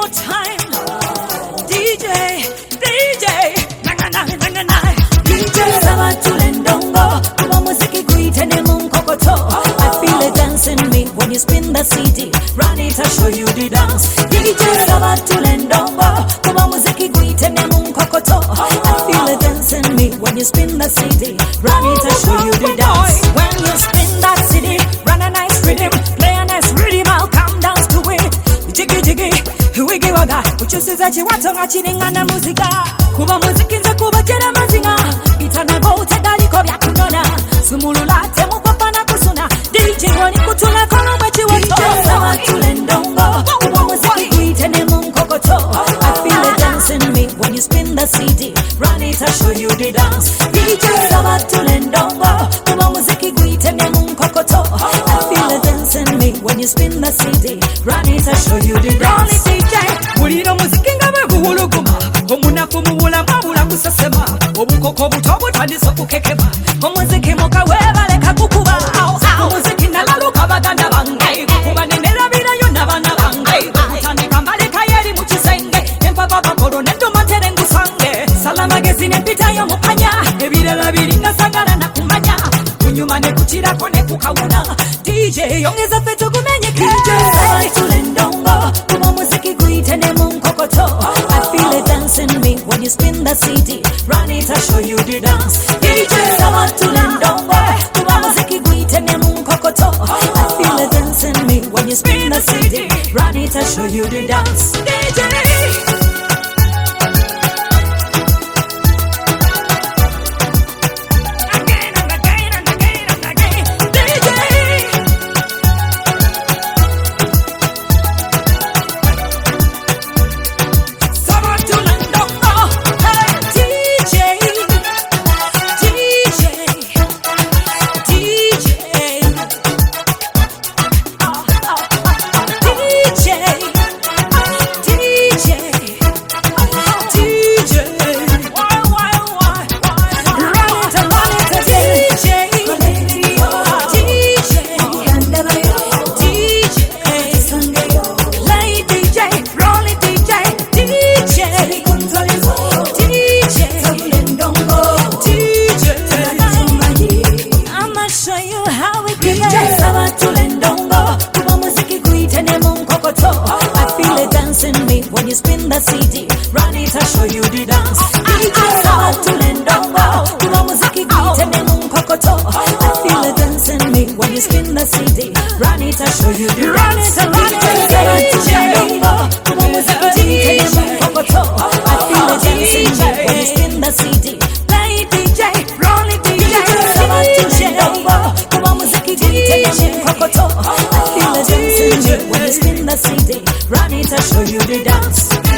more time. DJ, DJ, nanganai. DJ Sabatule Ndongo, kuba muziki kuitene munkokoto. I feel it dance in me when you spin the CD. Run it, I'll show you the dance. DJ Sabatule Ndongo, kuba muziki kuitene munkokoto. I feel it dance in me when you spin the CD. Run it, I'll show you the dance. When you spin that CD, run a nice rhythm, play a nice rhythm, I'll come dance to it. Jiggy jiggy, wiggy waga, uchusiza chiwatonga chiningana muzika. Kuba muziki nza kuba jera mazinga. Itana go tedali ko byakunona. Sumulula temu papa na kusuna. DJ wani kutula kono bachi wato. DJ Sabatule Ndongo, kuba muziki kuitene munkokoto. I feel it dance in me when you spin the CD. Run it, I'll show you the dance. DJ Sabatule Ndongo, kuba muziki kuitene munkokoto. I feel it dance in me when you spin the CD. Run it, I'll show you the dance. DJ, muliro muziki ngabe buhuluguma. Omunafu muwula mawula kusasema. Obukoko buto butandisa okukekema. Omuziki muka webaleka kukuba. Omuziki nalaluka baganda bange. Kuba nenelabira yonna bana bange. Kutandika mbaleka yeri mu kisenge. Empava bakolo neddumatere ngusange. Salamagezi nempitayo mupanya. Ebirala biringa sagala nakumanya. Kunyuma ne kutirako ne kukawuna. DJ ongeza ffe tukumenyeke. DJ Sabatule Ndongo, kuba muziki kuitene munkokoto. I feel it dance in me when you spin the CD. Run it, I'll show you the dance. DJ Sabatule Ndongo, kuba muziki kuitene munkokoto. I feel it dance in me when you spin the CD. Run it, I'll show you the dance. DJ. When you spin the CD, run it, I'll show you the dance. DJ Sabatule Ndongo, kuba muziki kuitene munkokoto. I feel it dance in me when you spin the CD. Run it, I'll show you the dance. DJ Sabatule Ndongo, kuba muziki kuitene munkokoto. I feel it dance in me when you spin the CD. Play DJ, roll it DJ. Sabatule Ndongo, kuba muziki kuitene munkokoto. I feel it dance in me when you spin the CD. Run it, I'll show you the dance.